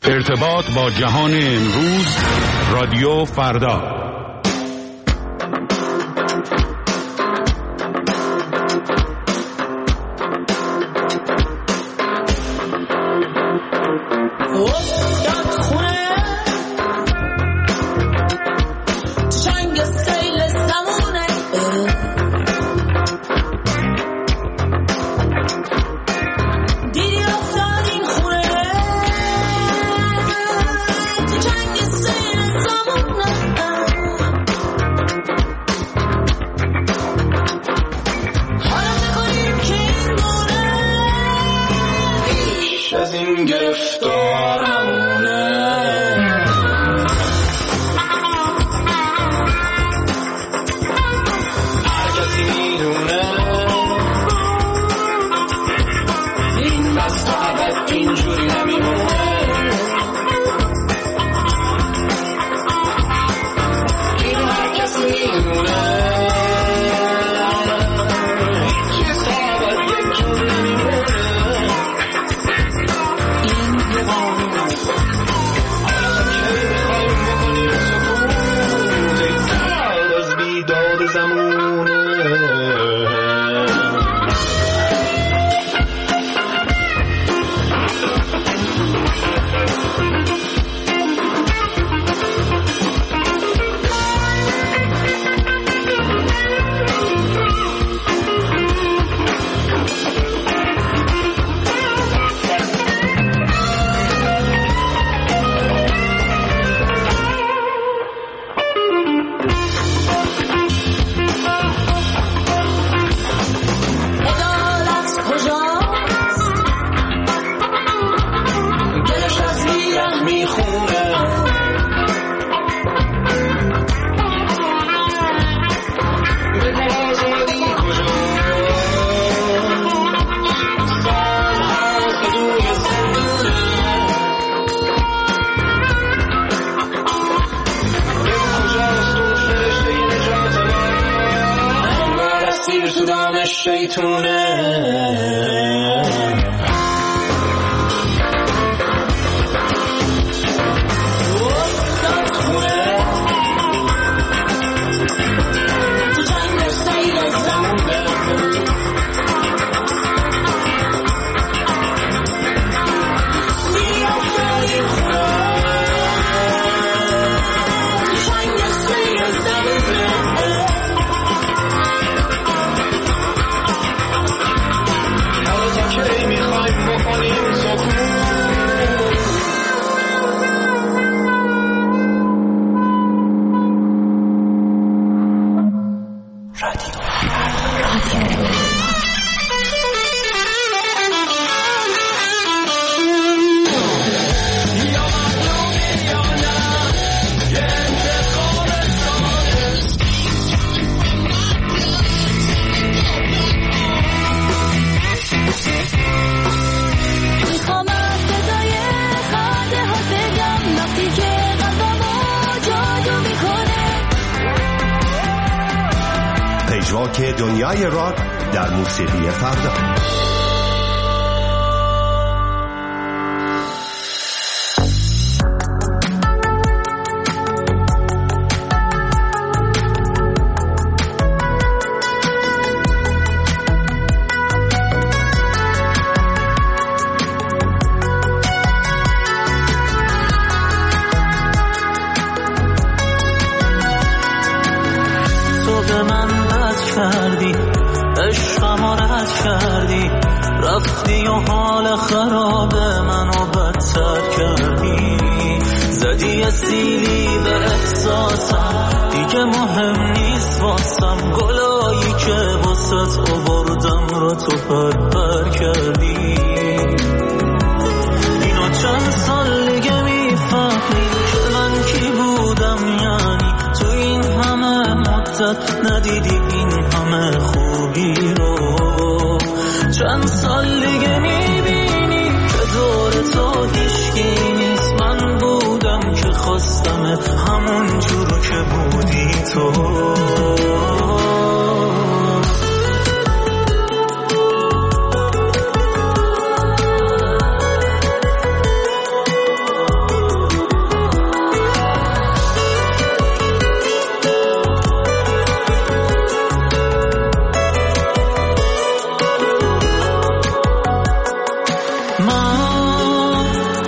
ارتباط با جهان امروز، رادیو فردا. که دنیای راک در موسیقی فردا. رفتی و حال خراب منو بدتر کردی، زدی سیلی به احساسم، دیگه مهم نیست واسم گلایی که واسط آوردم رو تو پر کردی. اینو چند سال دیگه میفهمی که من کی بودم، یعنی تو این همه مدت ندیدی این همه خوبی رو. چند سال دیگه میبینی که دور تو هیچکی نیست، من بودم که خواستمت همون جورو که بودی تو.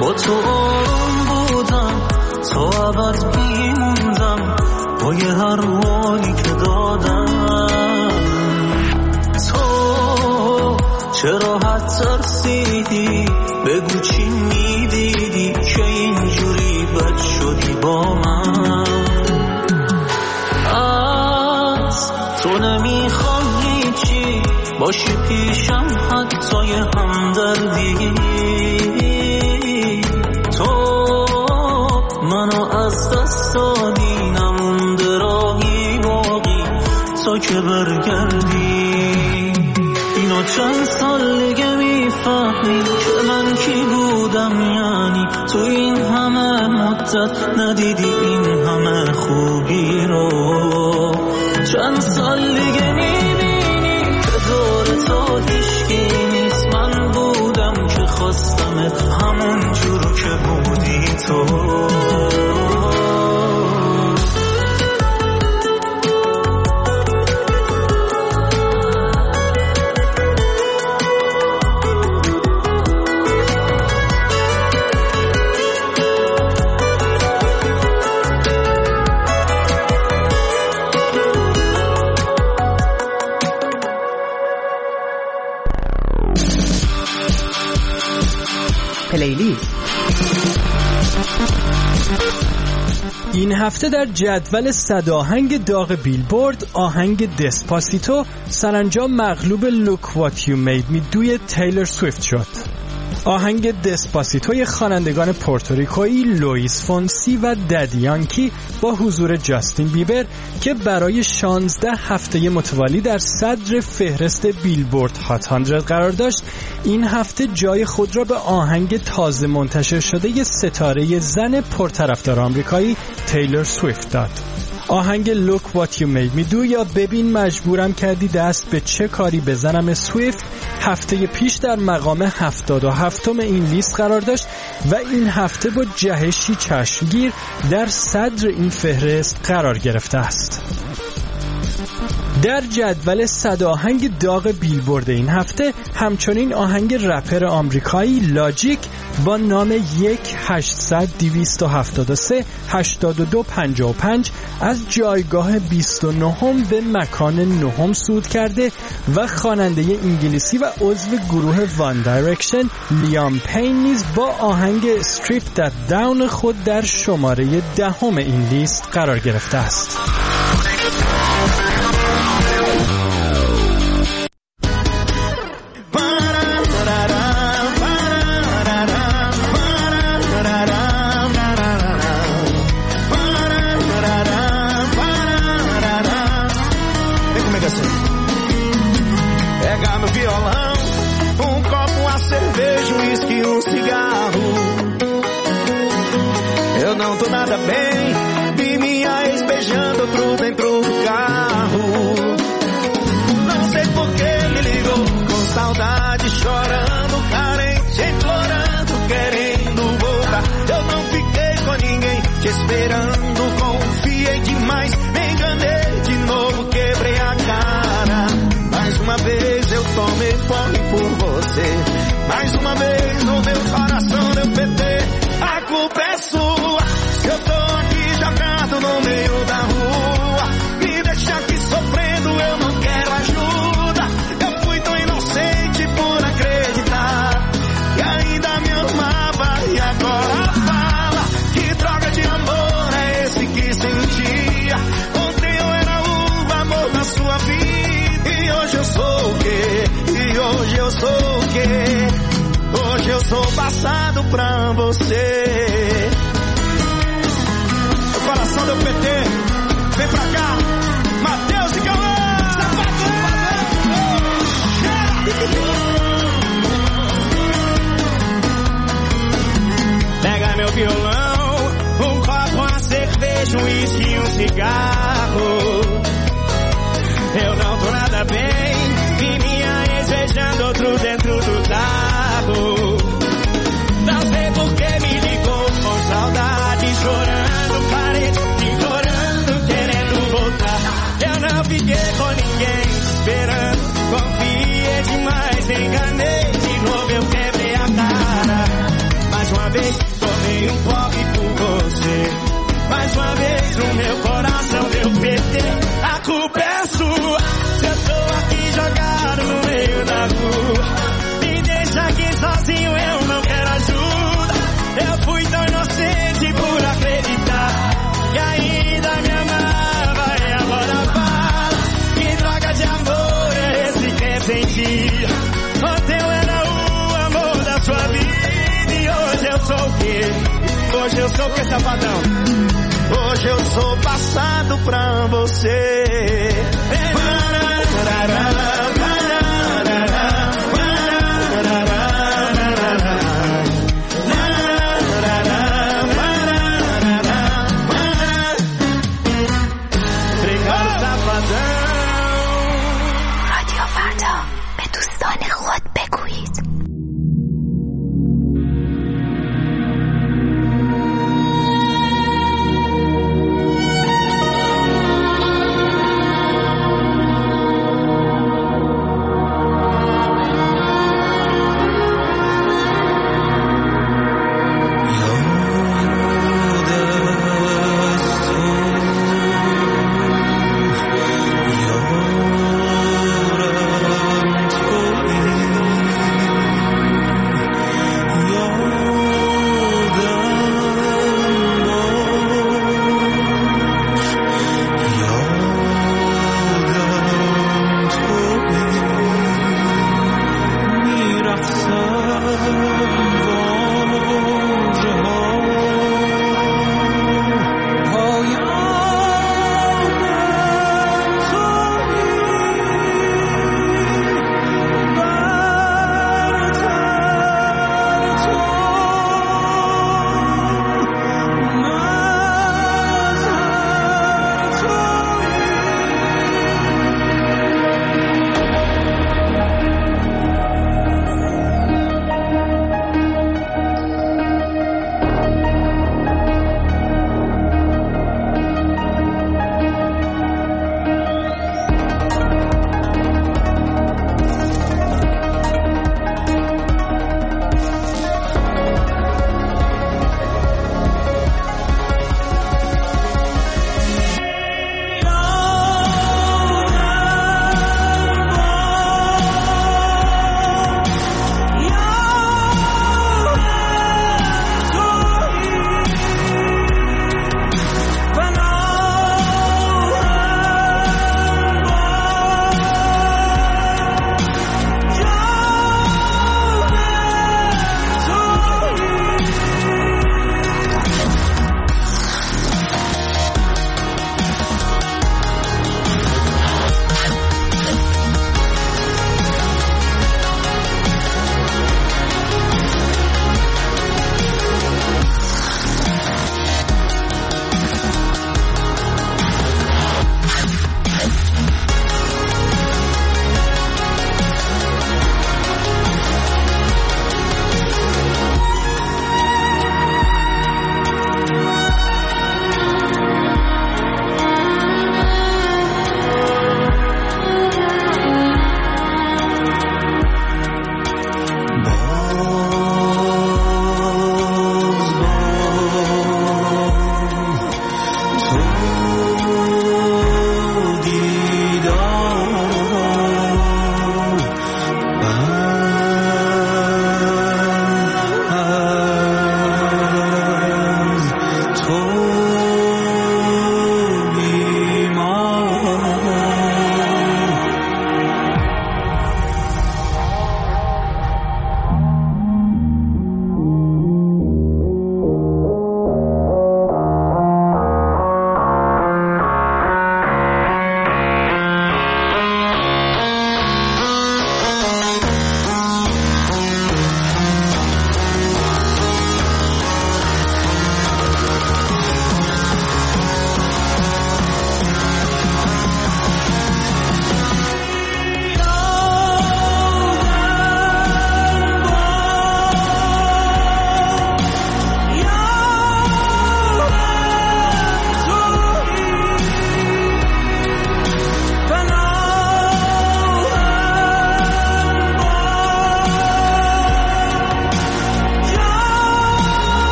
با تو آروم بودم تا ابد میموندم با یه هر حالی که دادم. تو چرا حد ترسیدی بگو چی میدیدی که اینجوری بد شدی با من. از تو نمیخوام هیچی باشی پیشم حتی یه همدردی. تو منو از دست دادی نمونده راهی باقی تا که برگردی. اینو چند سال دیگه میفهمی که من کی بودم، یعنی تو این همه مدت ندیدی این همه خوبی رو. چند سال دیگه میبینی که دور تو هیچکی نیست، من بودم که خواستمت همون جور که بودی تو. پلیلیست. این هفته در جدول صداهنگ داغ بیلبورد آهنگ دسپاسیتو سرانجام مغلوب Look What You Made Me دوی تیلر سویفت شد. آهنگ دسپاسیتوی خوانندگان پورتوریکویی لوئیس فونسی و ددی یانکی با حضور جاستین بیبر که برای 16 هفته متوالی در صدر فهرست بیلبورد هات 100 قرار داشت، این هفته جای خود را به آهنگ تازه منتشر شده ی ستاره زن پرطرفدار آمریکایی تیلر سویفت داد. آهنگ Look What You Made Me Do یا ببین مجبورم کردی دست به چه کاری بزنم سویفت هفته پیش در مقام 77 این لیست قرار داشت و این هفته با جهشی چشمگیر در صدر این فهرست قرار گرفته است. در جدول صداهنگ داغ بیلبورد این هفته همچنین آهنگ رپر آمریکایی لاجیک با نام 1-800-273-8255 از جایگاه 29 به مکان 9 صعود کرده و خواننده انگلیسی و عضو گروه وان دایرکشن لیام پین نیز با آهنگ استریپ دت داون خود در شماره 10 این لیست قرار گرفته است. Esperando, confiei demais, me enganei de novo, quebrei a cara. Mais uma vez eu tomei porre por você, mais uma vez no meu coração deu PT. A culpa é sua, se eu tô aqui jogado no meio da rua, me deixa aqui sofrendo, eu não quero ajuda. Eu fui tão inocente por acreditar que ainda me amava e agora fala que droga de amor é esse que sentia. Ontem eu era o amor da sua vida e hoje eu sou o quê? E hoje eu sou o quê? Hoje eu sou passado pra você. O coração deu PT, vem pra cá, Matheus e Cauã. Pega meu violão, um copo, uma cerveja, um uísque e um cigarro. Eu não tô nada bem, vi minha ex beijando outro dentro do carro. Não sei por que me ligou com saudade, chorando, parede, implorando, querendo voltar. Eu não fiquei com ninguém, esperando, confiei demais, enganei, de novo eu quebrei a cara. Mais uma vez um pobre por você. Mais uma vez o meu coração deu PT. A culpa é sua, se eu tô aqui jogado no meio da rua. Me deixa aqui sozinho, eu não quero ajuda. Eu fui tão inocente por acreditar que ainda me amava e agora fala. Que droga de amor é esse que é sentir? Ontem eu era o amor da sua vida e hoje eu sou o quê? Hoje eu sou o que, safadão? Hoje eu sou passado pra você. رادیو فردا به دوستان خود بگویید.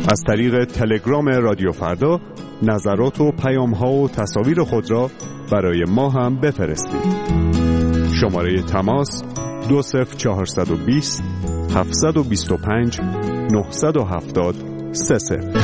از طریق تلگرام رادیو فردا نظرات و پیام‌ها و تصاویر خود را برای ما هم بفرستید. شماره تماس 20420 725 970 30.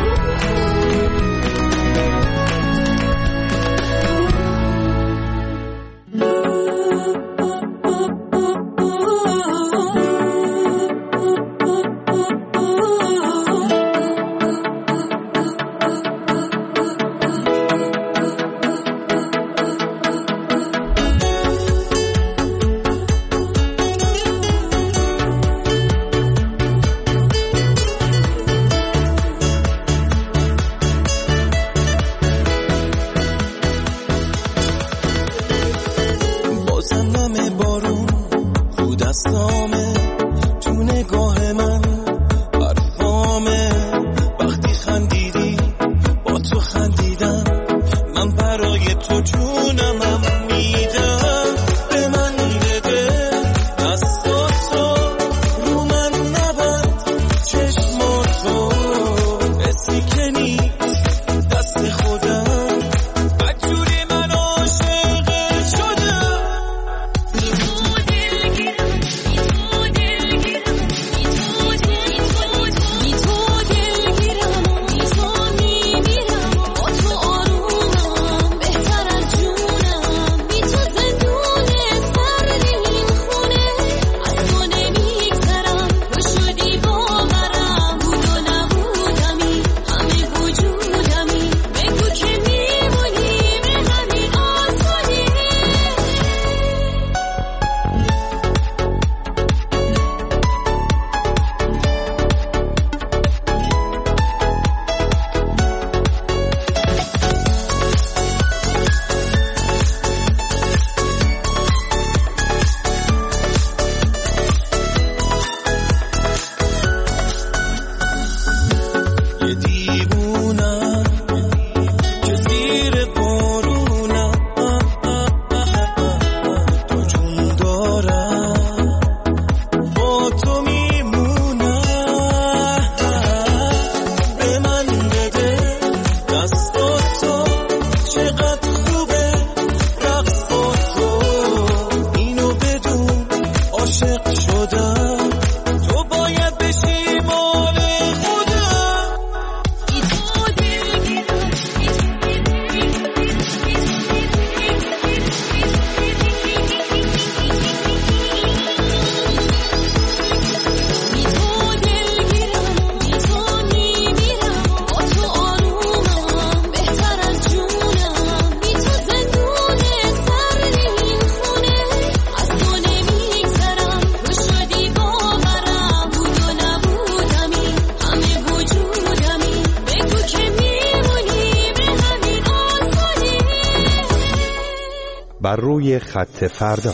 بر روی خط فردا.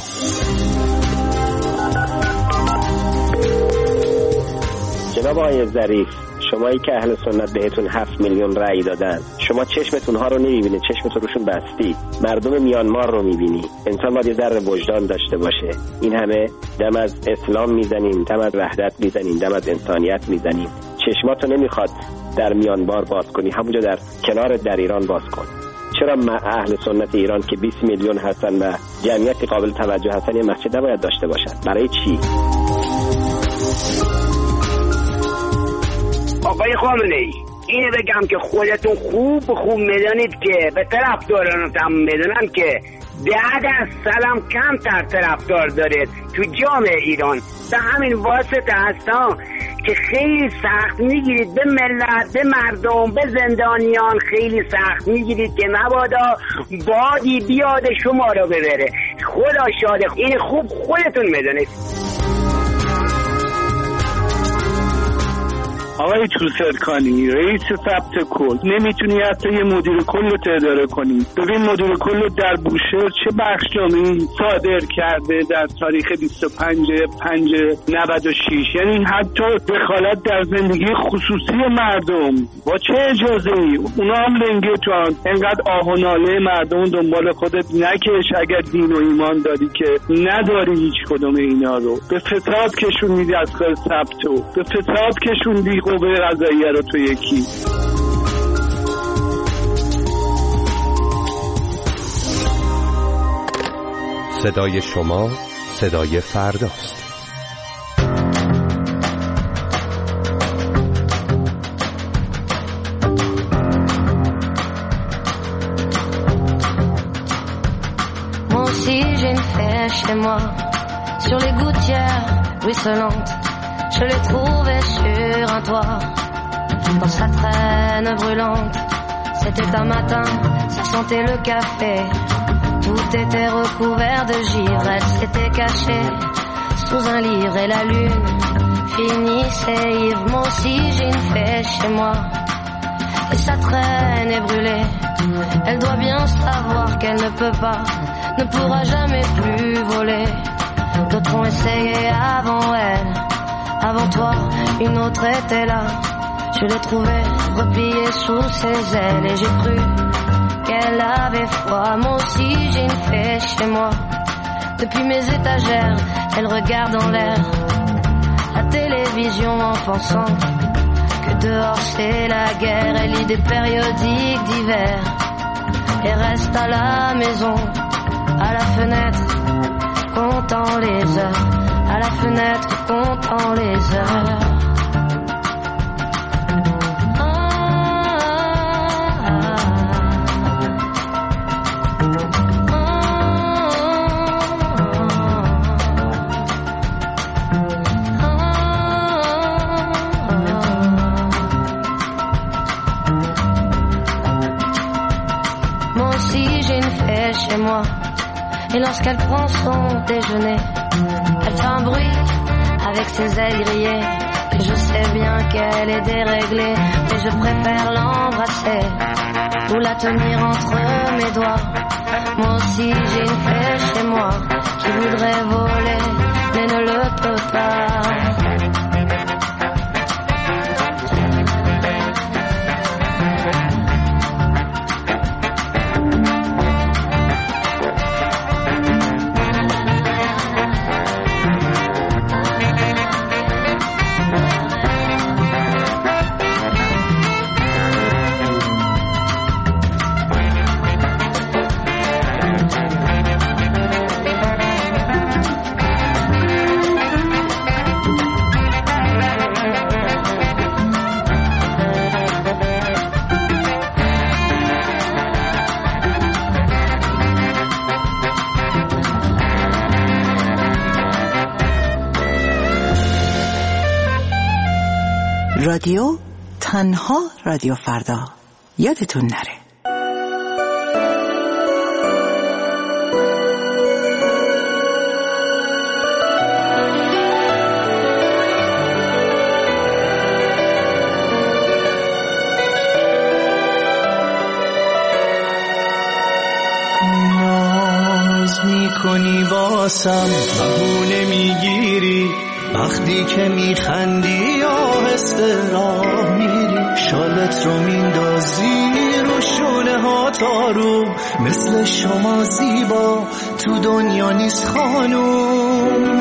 جناب آقای ظریف، شمایی که اهل سنت بهتون 7 میلیون رأی دادن، شما چشمتون ها رو نمیبینید، چشمتون روشون بستی. مردم میانمار رو میبینی. انسان باید یه ذره وجدان داشته باشه. این همه دم از اسلام میزنیم، دم از وحدت میزنیم، دم از انسانیت میزنیم. چشماتو نمیخواد در میانمار باز کنی، همونجا در کنار در ایران باز کن. چرا اهل سنت ایران که 20 میلیون هستن و جمعیتی قابل توجه هستن یه مسجد نباید داشته باشن؟ برای چی؟ آقای خامنه‌ای، اینو بگم که خودتون خوب میدونید که به طرفدارانتون میدونم که 10% کمتر طرفدار دارید تو جامعه ایران. به همین واسطه هستم که خیلی سخت میگیرید به ملت، به مردم، به زندانیان خیلی سخت میگیرید که مبادا بادی بیاد شما رو ببره. خدا شاده، این خوب خودتون میدونید. آقای توسرکانی، رئیس ثبت کل، نمیتونی حتی یه مدیر کل رو اداره کنی. ببین مدیر کل رو در بوشهر چه بخشنامه‌ای صادر کرده در تاریخ 25/5/96. یعنی حتی دخالت در زندگی خصوصی مردم. با چه اجازه‌ای؟ اونا هم لنگه تو انقدر آه و ناله مردم دنبال خودت نکش. اگر دین و ایمان داری که نداری هیچ کدوم اینا رو، به فساد کشوندی از کار ثبتو، به فساد کشوندی قوه قضاییه رو تو یکی. صدای شما صدای فرداست. Chez moi, sur les gouttières ruisselantes, je l'ai trouvé sur un toit, dans sa traîne brûlante. C'était un matin, ça sentait le café, tout était recouvert de givre. Elle s'était cachée sous un livre et la lune finissait ivre. Moi aussi j'ai une fée chez moi, et sa traîne est brûlée. Elle doit bien savoir qu'elle ne peut pas, ne pourra jamais plus voler. D'autres ont essayé avant elle, avant toi, une autre était là. Je l'ai trouvée repliée sous ses ailes et j'ai cru qu'elle avait froid. Moi aussi j'ai une fée chez moi, depuis mes étagères, elle regarde en l'air la télévision en pensant que dehors c'est la guerre. Elle lit des périodiques d'hiver et reste à la maison, à la fenêtre, comptant les heures, à la fenêtre, comptant les heures. Moi aussi j'ai une fée chez moi, et lorsqu'elle prend son déjeuner, elle fait un bruit avec ses ailes grillées. Et je sais bien qu'elle est déréglée, mais je préfère l'embrasser ou la tenir entre mes doigts. Moi aussi j'ai une fée chez moi qui voudrait voler, mais ne le peut pas. رادیو تنها رادیو فردا، یادتون نره. ناز میکنی واسم، بهونه میگیری وقتی که میخندی، آهسته راه میری، شالت رو میندازی رو شونه ها تارو، مثل شما زیبا تو دنیا نیست خانوم.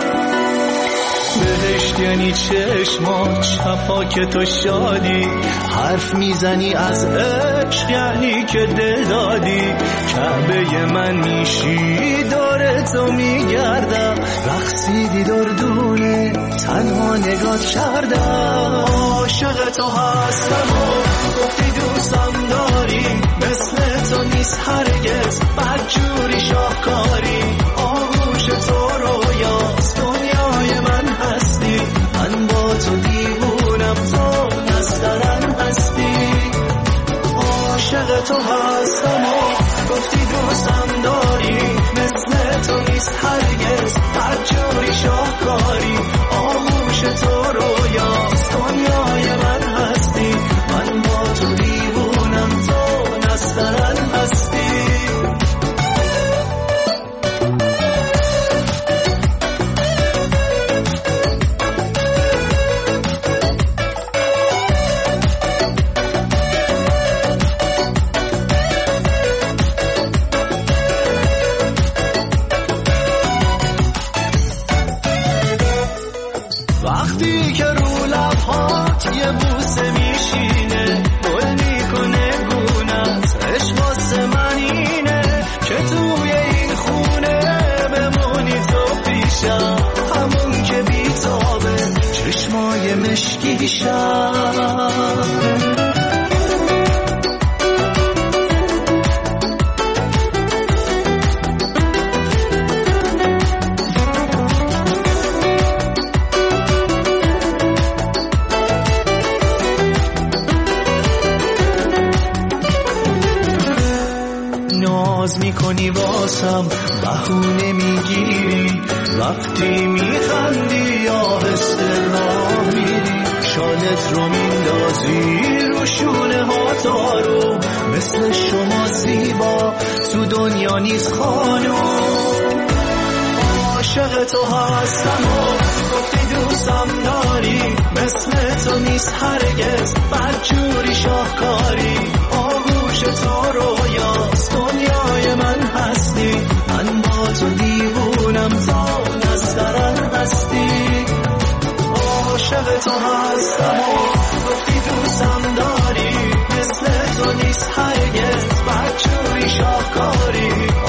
بهشت یعنی چشمات، شفاک تو شادی، حرف میزنی از عشق یعنی که دل دادی، کعبه من میشی داره تو میگردم، رقصیدی دردونه تنها نگات کردم، عاشق تو هستم و گفتی دوستم داری، مثل تو نیست هرگز بدجوری شاهکاری، آغوش تو رویاست دنیای من هستی، من با تو دیوونم تو نسترن هستی، عاشق تو هستم و گفتی دوستم داری، مثل تو نیست هرگز بدجوری شاهکاری، آغوش تو رویاست دنیای من هستی، من با تو دیوونم تو نسترن هستی. پات یه بوسه میشینه گل میکنه گونت عشق واسه من اینه که توی این خونه بمونی تو پیشم همون که بیتابه چشمای مشکیشم میکنی واسم بهونه میگیری وقتی میخندی آهسته راه میری شالت رو میندازی رو شونه ها تارو مثل شما زیبا تو دنیا نیست خانم عاشق تو هستم و گفتی دوستم داری مثل تو نیست هرگز بدجوری شاهکاری آغوش تو رویاست دنیای من هستی من با تو دیوونم تا نسترن هستی عاشق تو هستم و گفتی دوستم داری مثل تو نیست هرگز بدجوری شاهکاری